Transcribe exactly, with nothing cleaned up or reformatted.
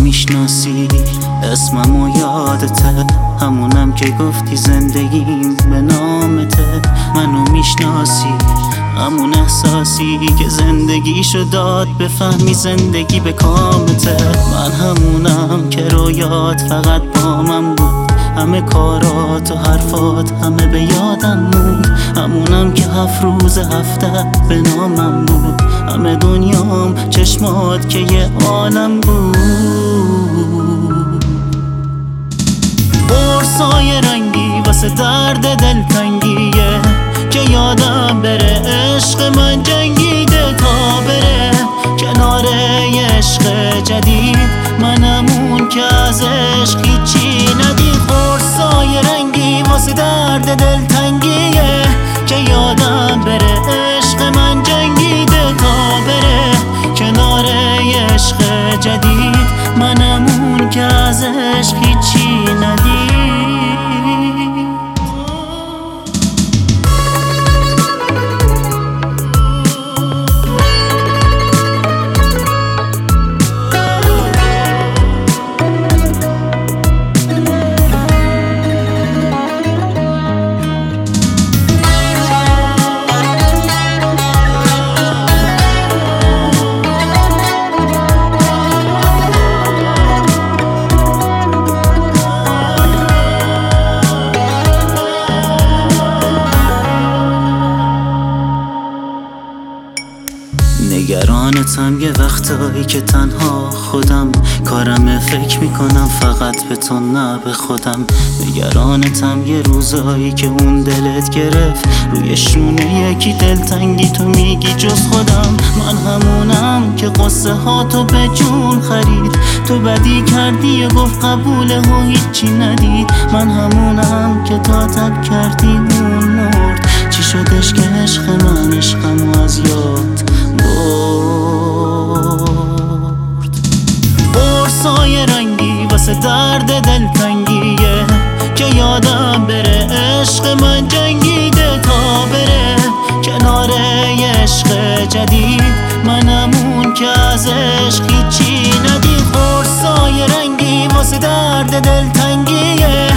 میشناسی اسممو یادته، همونم که گفتی زندگیم به نامته. منو میشناسی همون احساسی که زندگیشو داد بفهمی زندگی به کامته. من همونم که رویات فقط با من بود، همه کارات و حرفات همه به یادم موند. همونم که هفت روز هفته به نامم بود، همه دنیام چشمات که یه عالم بود. قرصای رنگی واسه درد دلتنگیه که یادم بره عشق من جنگیده تا بره کنار یه عشق جدید. منمون که از عشق هیچی ندید. قرصای رنگی واسه درد دلتنگیه که یادم بره عشق من جنگیده تا بره کنار یه عشق جدید. منمون که از عشق هیچی ندید. نگرانتم یه وقتایی که تنها خودم کارم فکر میکنم فقط به تو نه به خودم. نگرانتم یه روزایی که اون دلت گرفت روی شونه یکی دلتنگی تو میگی جز خودم. من همونم که قصه ها تو به جون خرید، تو بدی کردی و گفت قبوله و هیچی ندید. من همونم که تا تب کردی اون مرد، چی شدش که عشق من عشقمو از یاد برد. قرصای رنگی واسه درد دلتنگیه که یادم بره عشق من جنگیده تا بره کنار یه عشق جدید. منمون که از عشق هیچی ندید. قرصای رنگی واسه درد دلتنگیه